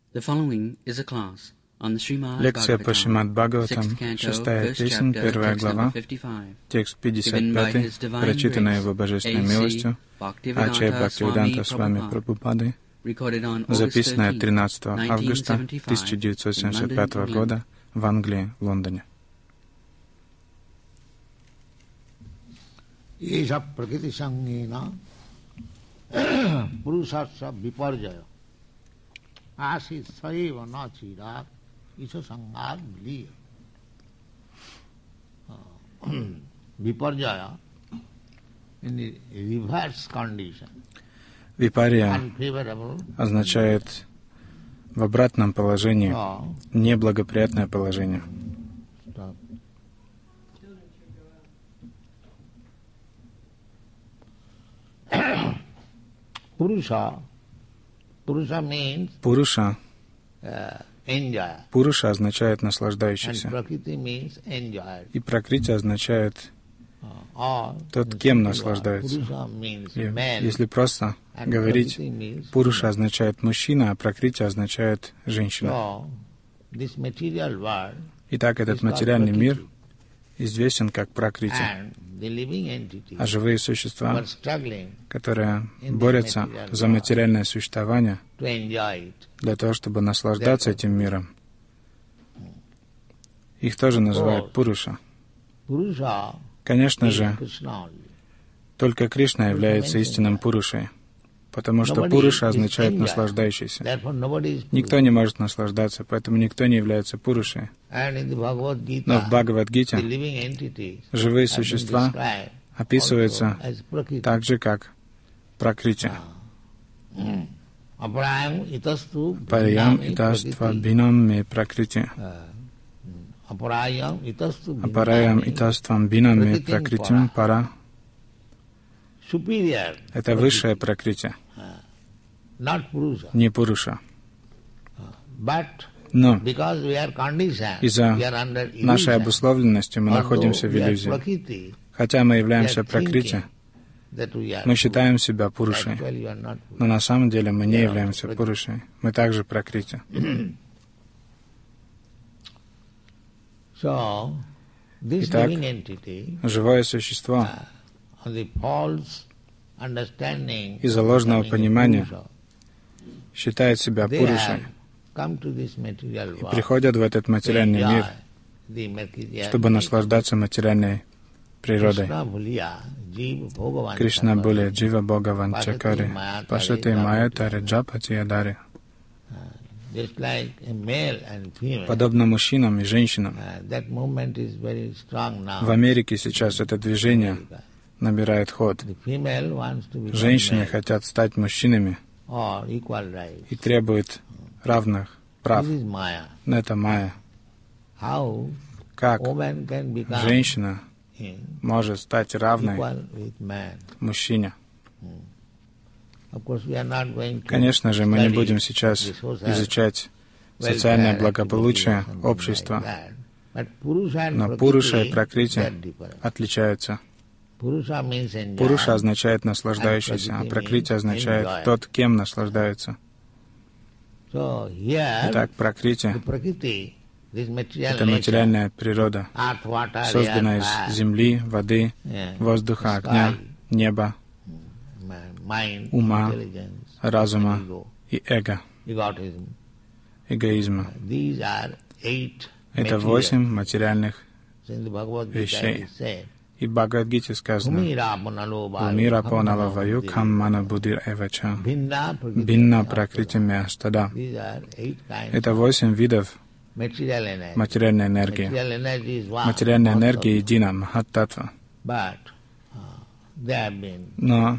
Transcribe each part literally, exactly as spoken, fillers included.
Лекция по Шримад Бхагаватам, шестая песнь, первая глава, текст пятьдесят пятый, прочитанная его божественной милостью, Ачарья Бхактивиданта Свами Прабхупады, записанная тринадцатого августа тысяча девятьсот семьдесят пятого года в Англии, Лондоне. Еша пракрити сангена пурушаса випарджая аси саева начира иса сангад блия. Випарджая in the reverse condition. Випарья означает в обратном положении, неблагоприятное положение. Puruша, Puruша means Пуруша. uh, enjoy. Пуруша означает наслаждающийся. And Prakriti means enjoy. И Пракрити означает Uh, тот, кем наслаждается. И если просто говорить, Пуруша означает мужчина, а Пракрити означает женщина. Итак, этот материальный мир известен как Пракрити, а живые существа, которые борются за материальное существование для того, чтобы наслаждаться этим миром, их тоже называют Пуруша. Конечно же, только Кришна является истинным Пурушей, потому что Пуруша означает наслаждающийся. Никто не может наслаждаться, поэтому никто не является Пурушей. Но в Бхагавад-гите живые существа описываются так же, как Пракрити. Париям итаства бинам ме Пракрити. Апараям итаствам бинами пракритим пара. Это высшая Пракрити, не Пуруша. Но из-за нашей обусловленности мы находимся в иллюзии. Хотя мы являемся Пракрити, мы считаем себя Пурушей, но на самом деле мы не являемся Пурушей. Мы также Пракрити. Итак, живое существо из-за ложного понимания считает себя Пурушей и приходят в этот материальный мир, чтобы наслаждаться материальной природой. Кришна более джива Бхагаван Чакари, Пашати Майя Тари Джапати Ядари. Подобно мужчинам и женщинам. В Америке сейчас это движение набирает ход. Женщины хотят стать мужчинами и требуют равных прав. Но это майя. Как женщина может стать равной мужчине? Конечно же, мы не будем сейчас изучать социальное благополучие общества, но Пуруша и Пракрити отличаются. Пуруша означает наслаждающийся, а Пракрити означает тот, кем наслаждается. Итак, Пракрити — это материальная природа, созданная из земли, воды, воздуха, огня, неба, ума, разума и эго, эгоизма. Это восемь материальных вещей. И в Бхагавад-гите сказано: «Умира поналаваю каммана будир эвача, бинна пракрити мястада». Это восемь видов материальной энергии. Материальная энергия едина, махат-татва. Но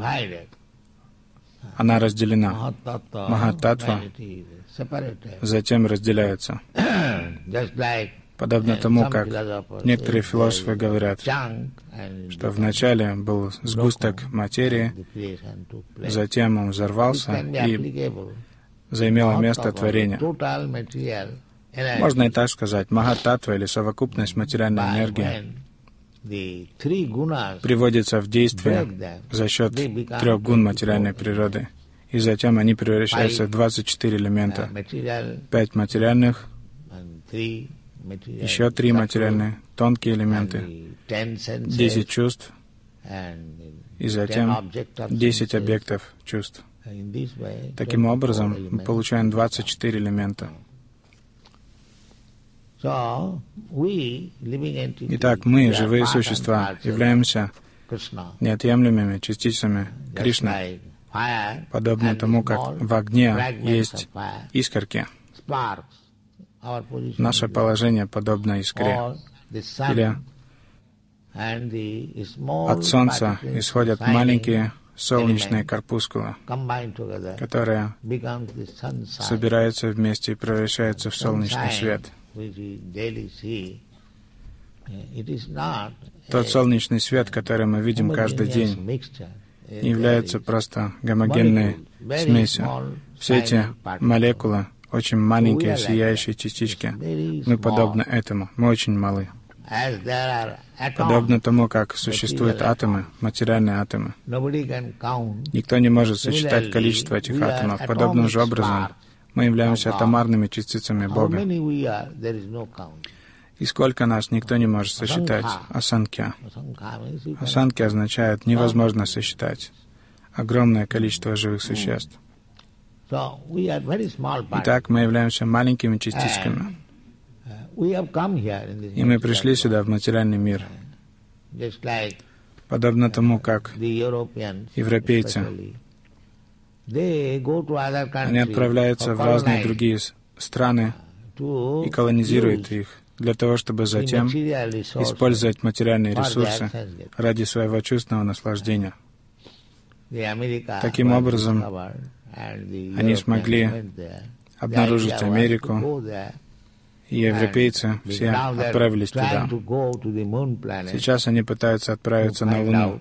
она разделена. Махат-татва затем разделяется. Подобно тому, как некоторые философы говорят, что вначале был сгусток материи, затем он взорвался и заимело место творения. Можно и так сказать, Махат-татва или совокупность материальной энергии приводится в действие за счет трех гун материальной природы. и затем они превращаются в двадцать четыре элемента. Пять материальных, еще три материальные, тонкие элементы, десять чувств, и затем десять объектов чувств. Таким образом, мы получаем двадцать четыре элемента. Итак, мы, живые существа, являемся неотъемлемыми частицами Кришны, подобно тому, как в огне есть искорки. Наше положение подобно искре. Или от Солнца исходят маленькие солнечные корпускулы, которые собираются вместе и превращаются в солнечный свет. Тот солнечный свет, который мы видим каждый день, не является просто гомогенной смесью. Все эти молекулы, очень маленькие сияющие частички, мы подобны этому, мы очень малы. Подобно тому, как существуют атомы, материальные атомы. Никто не может сосчитать количество этих атомов. Подобным же образом мы являемся атомарными частицами Бога. И сколько нас никто не может сосчитать. Асанкья. Асанкья означает «невозможно сосчитать». Огромное количество живых существ. Итак, мы являемся маленькими частичками. И мы пришли сюда, в материальный мир. Подобно тому, как европейцы, они отправляются в разные другие страны и колонизируют их, для того, чтобы затем использовать материальные ресурсы ради своего чувственного наслаждения. Таким образом, они смогли обнаружить Америку, и европейцы все отправились туда. Сейчас они пытаются отправиться на Луну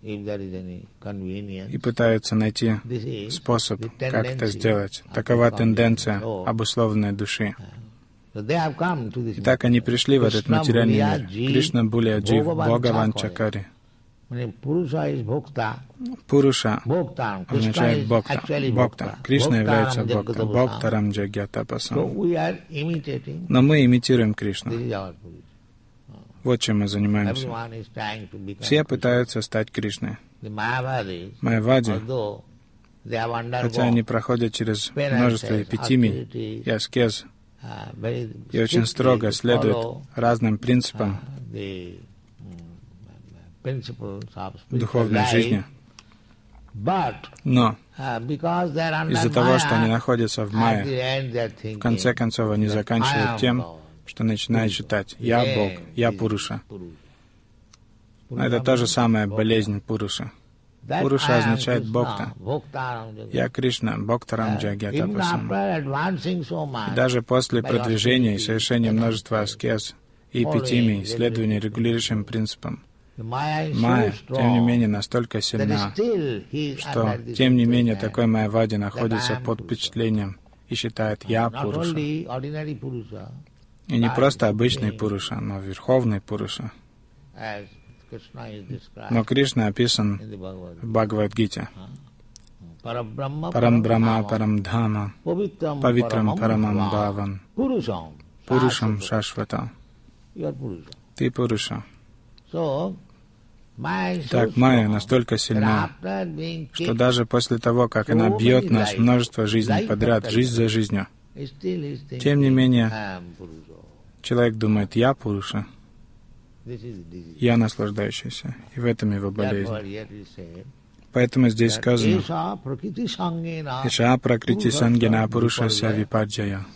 и пытаются найти способ, как это сделать. Такова тенденция обусловленной души. Итак, они пришли в этот материальный мир. Кришна Буля Джив Бхагаван Чакари. Пуруша означает Бхакта. Бхакта. Кришна является Бхакта. Бхактарам Джагьятапасам. Но мы имитируем Кришну. Вот чем мы занимаемся. Все пытаются стать Кришной. Майявади, хотя они проходят через множество эпитимий и аскез, и очень строго следуют разным принципам духовной жизни. Но из-за того, что они находятся в майе, в конце концов они заканчивают тем, что начинают считать «Я Бог, я Пуруша». Но это та же самая болезнь Пуруша. Пуруша означает Бхакта. Я Кришна, Бхактарам Джагьятапасам. И даже после продвижения и совершения множества аскез и эпитимий, следования регулирующим принципам, майя, тем не менее, настолько сильна, что, тем не менее, такой майявади находится под впечатлением и считает «Я Пуруша». И не просто обычный Пуруша, но верховный Пуруша. Но Кришна описан в Бхагавад-гите. Парам Брахма, Парам Дхама, Павитрам Парамам Бхаван, Пурушам Шашвата. Ты Пуруша. Так, майя настолько сильна, что даже после того, как она бьет нас множество жизней подряд, жизнь за жизнью, тем не менее, человек думает, я Пуруша, я наслаждающийся, и в этом его болезнь. Поэтому здесь сказано, «Иша пракрити сангена пурушася випаджая».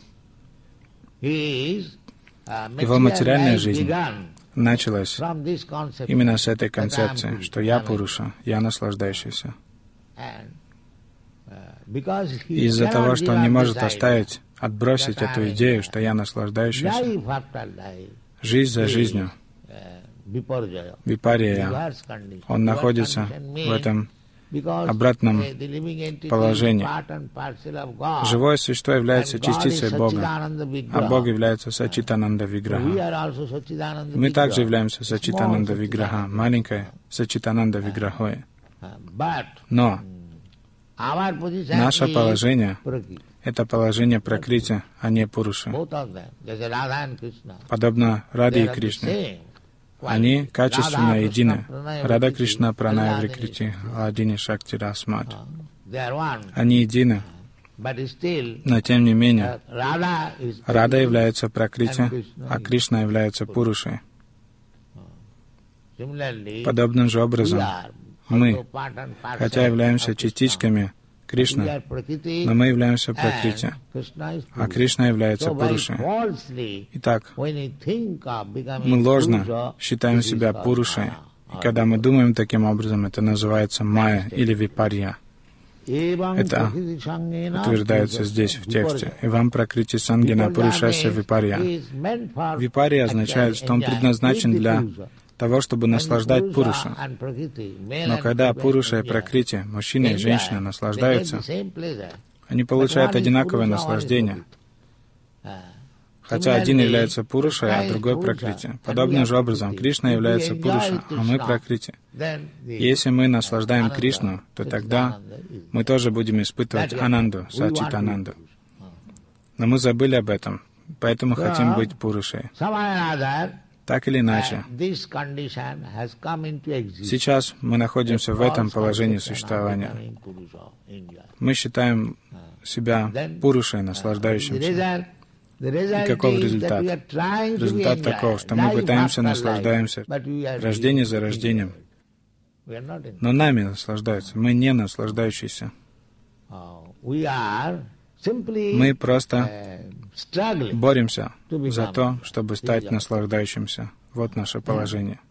Его материальная жизнь началась именно с этой концепции, что я Пуруша, я наслаждающийся. И из-за того, что он не может оставить, отбросить эту идею, что я наслаждающийся, жизнь за жизнью, випарья, он находится в этом обратном положении. Живое существо является частицей Бога, а Бог является Сачитананда Виграха. Мы также являемся Сачитананда Виграха, маленькой Сачитананда Виграхой. Но Наше положение — это положение Пракрити, а не Пуруши. Подобно Раде и Кришне. Они качественно едины. Рада Кришна Праная Викрити Аладини Шакти Расмат. Они едины. Но тем не менее, Рада является Пракрити, а Кришна является Пурушей. Подобным же образом, мы, хотя являемся частичками Кришны, но мы являемся Пракрити, а Кришна является Пурушей. Итак, мы ложно считаем себя Пурушей, и когда мы думаем таким образом, это называется майя или випарья. Это утверждается здесь в тексте. «Ивам пракрити сангина пурушася випарья». Випарья означает, что он предназначен для того, чтобы наслаждать Пуруша. Но когда Пуруша и Пракрити, мужчина и женщина, наслаждаются, они получают одинаковое наслаждение. Хотя один является Пурушей, а другой Пракрити. Подобным же образом, Кришна является Пуруша, а мы Пракрити. Если мы наслаждаем Кришну, то тогда мы тоже будем испытывать Ананду, Сачит-Ананду. Но мы забыли об этом, поэтому хотим быть Пурушей. Так или иначе, сейчас мы находимся в этом положении существования. Мы считаем себя Пурушей, наслаждающимся. И каков результат? Результат таков, что мы пытаемся наслаждаемся рождение за рождением. Но нами наслаждаются, мы не наслаждающиеся. Мы просто боремся за то, чтобы стать наслаждающимся. Вот наше положение.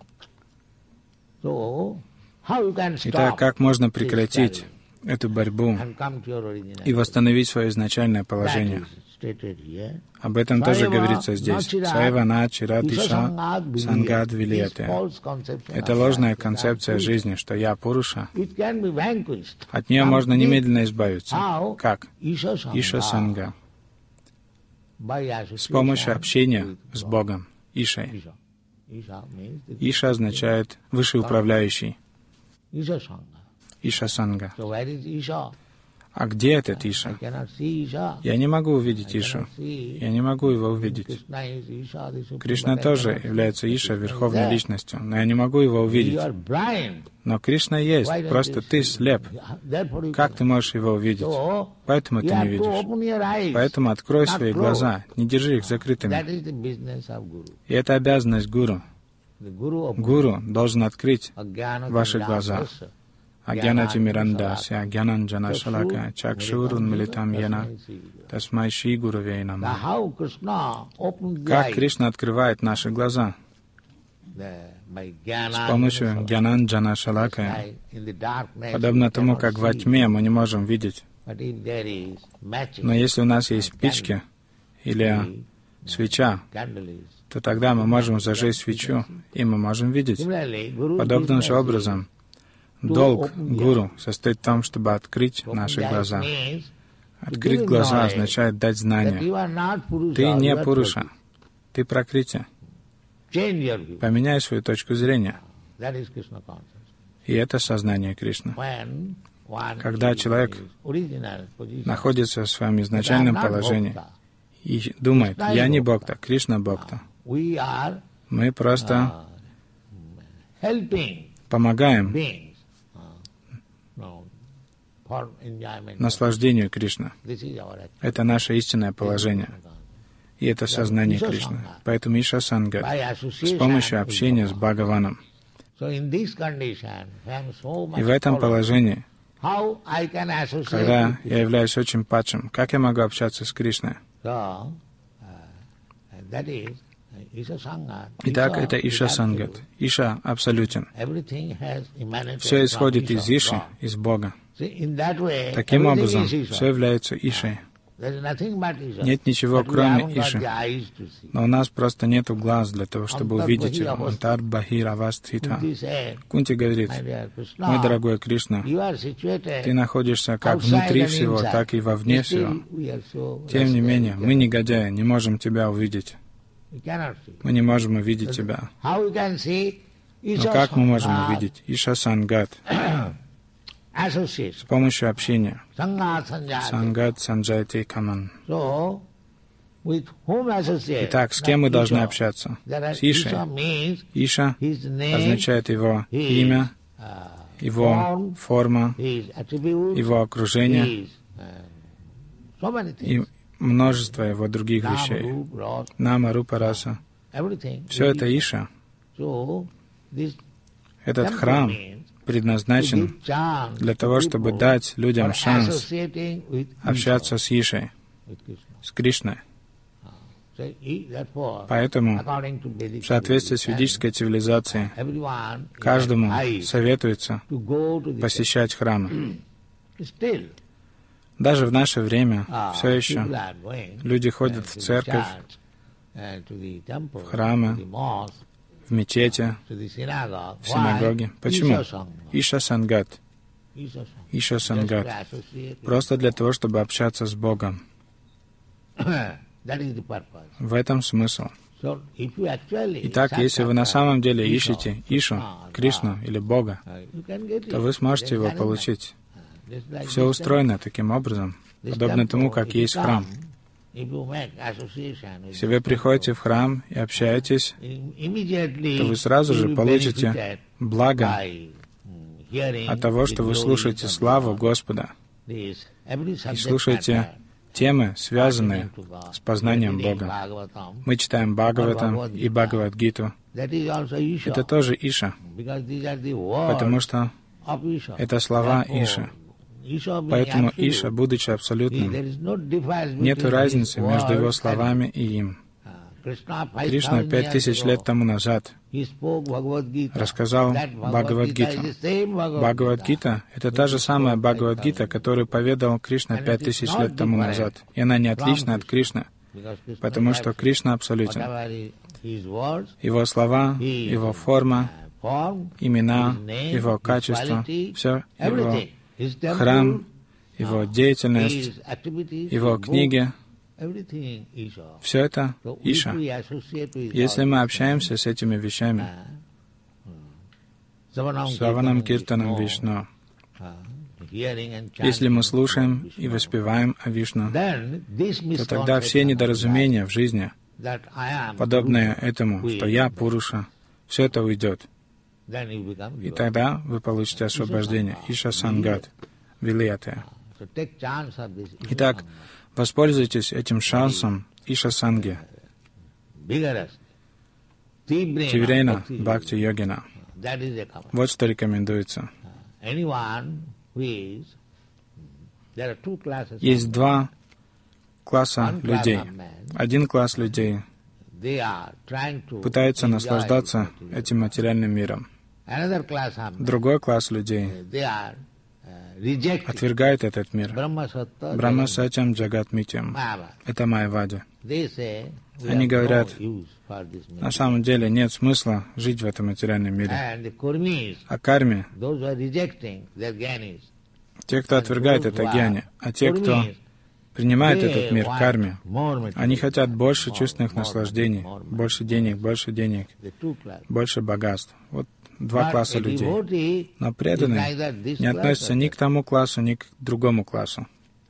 Итак, как можно прекратить эту борьбу и восстановить свое изначальное положение? Об этом тоже говорится здесь. Сайвана чиратиша сангад вилияте. Это ложная концепция жизни, что я Пуруша. От нее можно немедленно избавиться. Как? Иша санга. С помощью общения с Богом. Ишой. Иша означает вышеуправляющий. Иша санга. А где этот Иша? Я не могу увидеть Ишу. Я не могу его увидеть. Кришна тоже является Иша, верховной личностью, но я не могу его увидеть. Но Кришна есть, просто ты слеп. Как ты можешь его увидеть? Поэтому ты не видишь. Поэтому открой свои глаза, не держи их закрытыми. И это обязанность гуру. Гуру должен открыть ваши глаза. Агьянати мирандасya агьянанджана шалака чакшурун милитам яна тасмай шри гурувей нама. Как Кришна открывает наши глаза? С помощью гьянанджана шалака. Подобно тому, как во тьме мы не можем видеть. Но если у нас есть спички или свеча, то тогда мы можем зажечь свечу, и мы можем видеть. Подобным же образом, долг гуру состоит в том, чтобы открыть наши глаза. Открыть глаза означает дать знание. Ты не Пуруша, ты Пракрити. Поменяй свою точку зрения. И это сознание Кришны. Когда человек находится в своем изначальном положении и думает, я не Бхакта, Кришна Бхакта, мы просто помогаем наслаждению Кришны. Это наше истинное положение. И это сознание Кришны. Поэтому Иша Сангат с помощью общения с Бхагаваном. И в этом положении, когда я являюсь очень падшим, как я могу общаться с Кришной? Итак, это Иша Сангат. Иша абсолютен. Все исходит из Иши, из Бога. Таким образом, все является Ишей. Нет ничего, кроме Иши. Но у нас просто нет глаз для того, чтобы увидеть его. Антар Бахир Авастхита. Кунти говорит, мой дорогой Кришна, ты находишься как внутри всего, так и вовне всего. Тем не менее, мы, негодяи, не можем тебя увидеть. Мы не можем увидеть тебя. Но как мы можем увидеть? Иша Сангат. с помощью общения. Сангат санджати каман. Итак, с кем мы должны общаться? С Ишей. Иша означает его имя, его форма, его окружение и множество его других вещей. Нама, Рупа, Раса. Все это Иша. Этот храм предназначен для того, чтобы дать людям шанс общаться с Ишей, с Кришной. Поэтому, в соответствии с ведической цивилизацией, каждому советуется посещать храмы. Даже в наше время все еще люди ходят в церковь, в храмы, в мечети, в синагоги. Почему? Иша Сангат. Иша Сангат. Просто для того, чтобы общаться с Богом. В этом смысл. Итак, если вы на самом деле ищете Ишу, Кришну или Бога, то вы сможете его получить. Все устроено таким образом, подобно тому, как есть храм. Если вы приходите в храм и общаетесь, то вы сразу же получите благо от того, что вы слушаете славу Господа и слушаете темы, связанные с познанием Бога. Мы читаем Бхагаватам и Бхагавад-гиту. Это тоже Иша, потому что это слова Иши. Поэтому Иша, будучи абсолютным, нет разницы между его словами и им. Кришна пять тысяч лет тому назад рассказал Бхагавад-гиту. Бхагавад-гита — это та же самая Бхагавад-гита, которую поведал Кришна пять тысяч лет тому назад. И она не отлична от Кришны, потому что Кришна абсолютен. Его слова, его форма, имена, его качество, все его храм, его деятельность, его книги, все это Иша. Если мы общаемся с этими вещами, Саванам Киртанам Вишну, если мы слушаем и воспеваем о Вишну, то тогда все недоразумения в жизни, подобные этому, что я Пуруша, все это уйдет. И тогда вы получите освобождение. Иша Сангат, Вилиятая. Итак, воспользуйтесь этим шансом Иша Санги. Тиврейна Бхакти Йогина. Вот что рекомендуется. Есть два класса людей. Один класс людей пытается наслаждаться этим материальным миром. Другой класс людей отвергает этот мир. Брахма Сатьям Джагат Митьям. Это Майявади. Они говорят, на самом деле нет смысла жить в этом материальном мире. А карме, те, кто отвергает это гьяни, а те, кто принимает этот мир карме, они хотят больше чувственных наслаждений, больше денег, больше денег, больше богатств. Вот два класса людей. Но преданные не относятся ни к тому классу, ни к другому классу.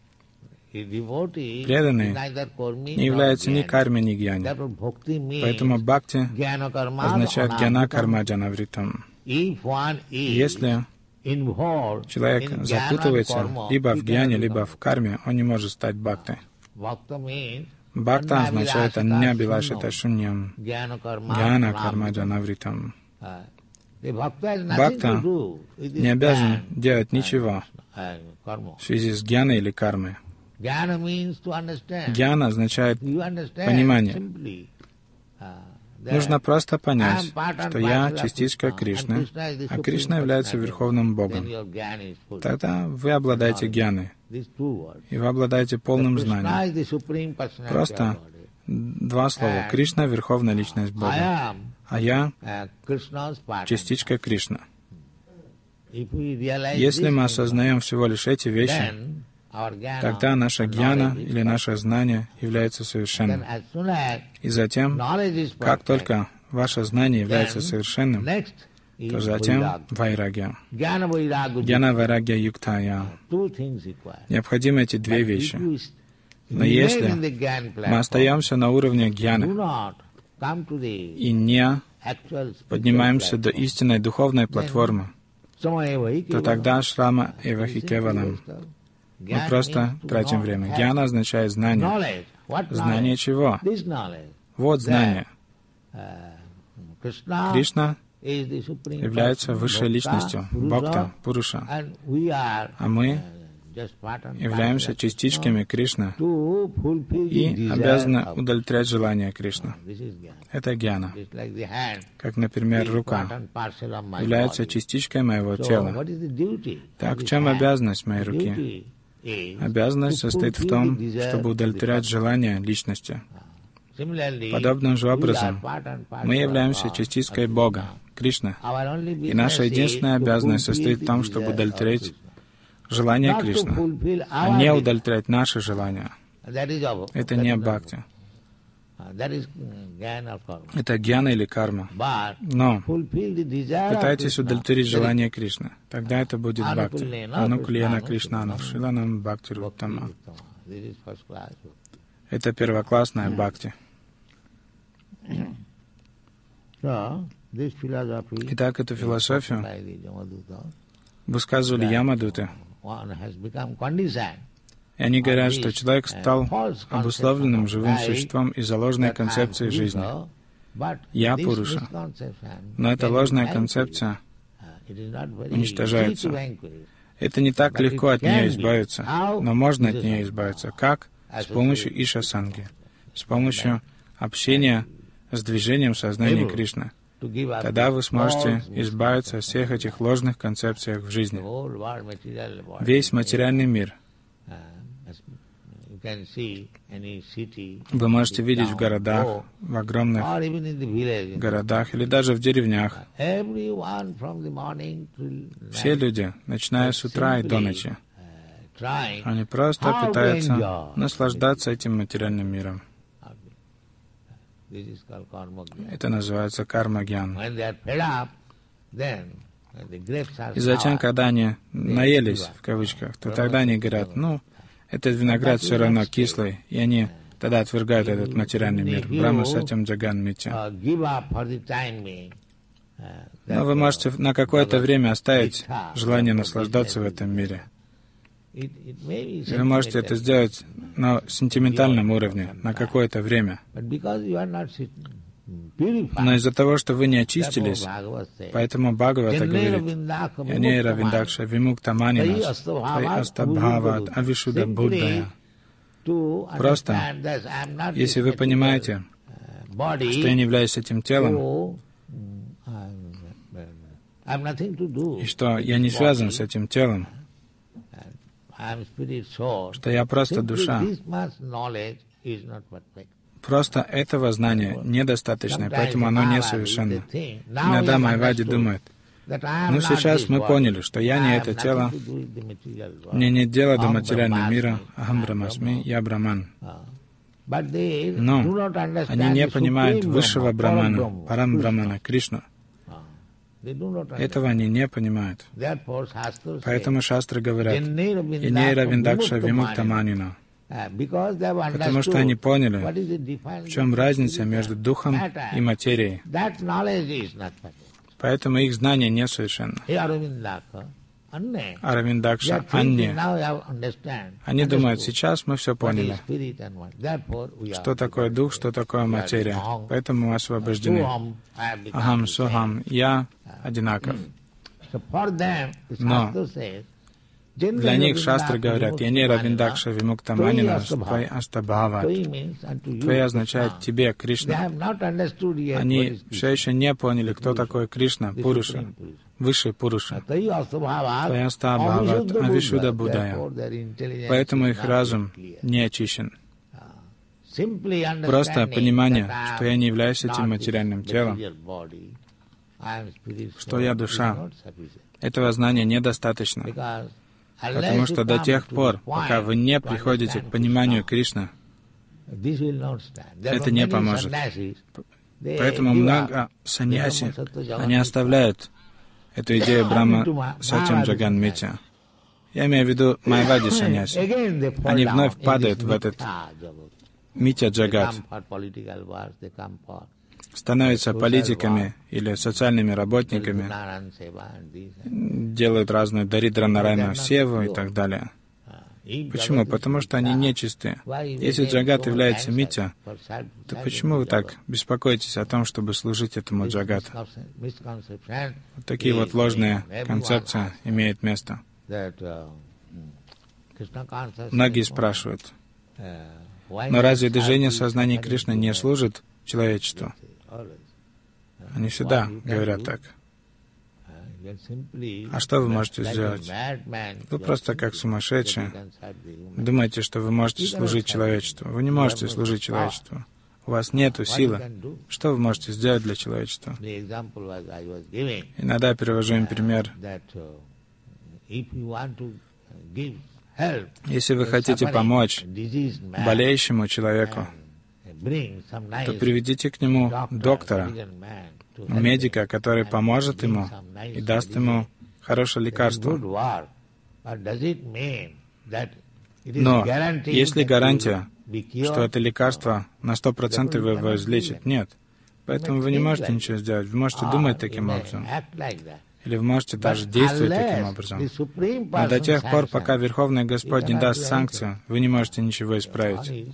Преданные не являются ни карме, ни гьяни. Поэтому бхакти означает гьяна карма джанавритам. Если человек запутывается либо в гьяне, либо в карме, он не может стать бхактой. Бхакта означает анья билашита шуньям, гьяна карма джанавритам. Бхакта не обязан делать ничего в связи с гьяной или кармой. Гьяна означает понимание. Нужно просто понять, что я частичка Кришны, а Кришна является Верховным Богом. Тогда вы обладаете гьяной, и вы обладаете полным знанием. Просто два слова. Кришна — Верховная Личность Бога, а я — частичка Кришны. Если мы осознаем всего лишь эти вещи, тогда наша гьяна или наше знание является совершенным. И затем, как только ваше знание является совершенным, то затем вайрагья. Гьяна вайрагья юктая. Необходимы эти две вещи. Но если мы остаемся на уровне гьяна и не поднимаемся до истинной духовной платформы, то тогда шрама эвахикевалам. Мы просто тратим время. Гьяна означает знание. Знание чего? Вот знание. Кришна является высшей личностью, Бхакта, Пуруша, а мы являемся частичками Кришны и обязаны удовлетворять желания Кришны. Это гьяна. Как, например, рука является частичкой моего тела. Так, в чем обязанность моей руки? Обязанность состоит в том, чтобы удовлетворять желания личности. Подобным же образом мы являемся частицей Бога, Кришны, и наша единственная обязанность состоит в том, чтобы удовлетворять желание Кришны, а не удовлетворять наши желания. Это не бхакти. Это гьяна или карма. Но пытайтесь удовлетворить желание Кришны. Тогда это будет бхакти. Анукулена Кришнану Шиланам Бхакти Руттама. Это первоклассная бхакти. Итак, эту философию высказывали Ямадуты. И они говорят, что человек стал обусловленным живым существом из-за ложной концепции жизни. Я Пуруша. Но эта ложная концепция уничтожается. Это не так легко от нее избавиться, но можно от нее избавиться. Как? С помощью Иша-санги, с помощью общения с движением сознания Кришны. Тогда вы сможете избавиться от всех этих ложных концепций в жизни. Весь материальный мир вы можете видеть в городах, в огромных городах или даже в деревнях. Все люди, начиная с утра и до ночи, они просто пытаются наслаждаться этим материальным миром. Это называется карма-гьян. И затем, когда они наелись, в кавычках, то тогда они говорят, ну, этот виноград все равно кислый, и они тогда отвергают этот материальный мир. Брахма Сатям Джаган Митья. Но вы можете на какое-то время оставить желание наслаждаться в этом мире. Вы можете это сделать на сентиментальном уровне, на какое-то время. Но из-за того, что вы не очистились, поэтому Бхагавата говорит, «Яне равиндакша вимукта манинас, твай астабхават авишуда буддая». Просто, если вы понимаете, что я не являюсь этим телом, и что я не связан с этим телом, что я просто душа. Просто этого знания недостаточно, поэтому оно несовершенно. Иногда Майявади думает, ну сейчас мы поняли, что я не это тело, мне нет дела до материального мира, ахам брамасми, я браман. Но они не понимают высшего брамана, парам брамана, Кришну. Этого они не понимают. Поэтому шастры говорят, «Иней равиндакша вимукта манина». Потому что они поняли, в чем разница между духом и материей. Поэтому их знание несовершенно. Аравиндакша, Анни. Они думают, сейчас мы все поняли, что такое дух, что такое материя. Поэтому мы освобождены. Ахам, Сухам, я одинаков. Но для них шастры говорят, «Яне равиндакша вимукта манина твай астабхават». «Твой» означает «тебе, Кришна». Они все еще не поняли, кто такой Кришна, Пуруша, высший Пуруша. «Твой астабхават авишуда буддая». Поэтому их разум не очищен. Просто понимание, что я не являюсь этим материальным телом, что я душа, этого знания недостаточно. Потому что до тех пор, пока вы не приходите к пониманию Кришны, это не поможет. Поэтому много саньяси, они оставляют эту идею Брахма Сатьям Джаган Митя. Я имею в виду Майявади саньяси. Они вновь падают в этот Митя Джагат, становятся политиками или социальными работниками, делают разную Даридра Нарайна Севу и так далее. Почему? Потому что они нечистые. Если Джагат является Митя, то почему вы так беспокоитесь о том, чтобы служить этому Джагату? Вот такие вот ложные концепции имеют место. Многие спрашивают, но разве движение сознания Кришны не служит человечеству? Они всегда говорят так. А что вы можете сделать? Вы просто как сумасшедшие думаете, что вы можете служить человечеству. Вы не можете служить человечеству. У вас нету силы. Что вы можете сделать для человечества? Иногда я привожу им пример. Если вы хотите помочь болеющему человеку, то приведите к нему доктора, медика, который поможет ему и даст ему хорошее лекарство. Но есть ли гарантия, что это лекарство на сто процентов его излечит? Нет. Поэтому вы не можете ничего сделать. Вы можете думать таким образом. Или вы можете даже действовать таким образом. Но до тех пор, пока Верховный Господь не даст санкцию, вы не можете ничего исправить.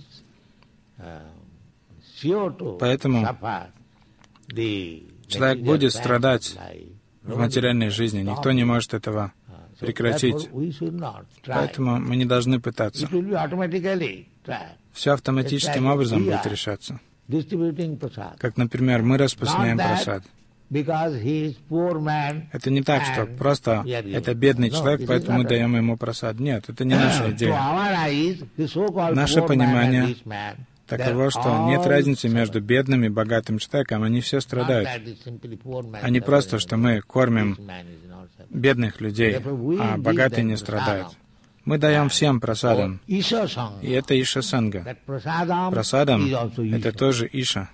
Поэтому человек будет страдать в материальной жизни. Никто не может этого прекратить. Поэтому мы не должны пытаться. Все автоматическим образом будет решаться. Как, например, мы распространяем прасад. Это не так, что просто это бедный человек, поэтому мы даем ему прасад. Нет, это не наша идея. Наше понимание таково, что нет разницы между бедным и богатым человеком, они все страдают. А не просто, что мы кормим бедных людей, а богатые не страдают. Мы даем всем прасадам, и это Иша Санга. Прасадам — это тоже Иша.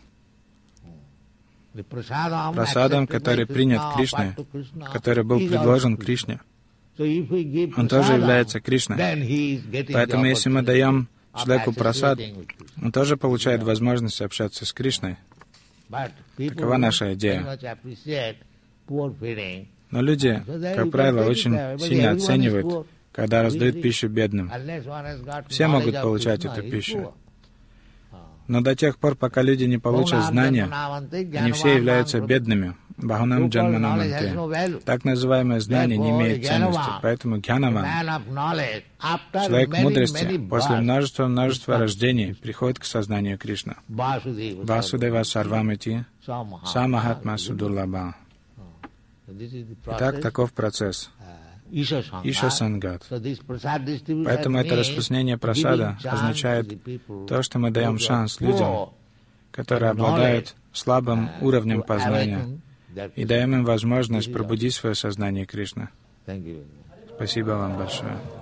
Прасадам, который принят Кришной, который был предложен Кришне, он тоже является Кришной. Поэтому если мы даем человеку прасад, он тоже получает возможность общаться с Кришной. Такова наша идея. Но люди, как правило, очень сильно оценивают, когда раздают пищу бедным. Все могут получать эту пищу. Но до тех пор, пока люди не получат знания, они все являются бедными. Бхаванам джанманаманте. Так называемое знание не имеет ценности, поэтому гьянаван, человек мудрости, после множества-множества рождений приходит к сознанию Кришны. Васудева сарвамити, самахатма судурлаба. Итак, таков процесс. Иша Сангат. Поэтому это распространение прасада означает то, что мы даем шанс людям, которые обладают слабым уровнем познания, и даем им возможность пробудить свое сознание Кришны. Спасибо вам большое.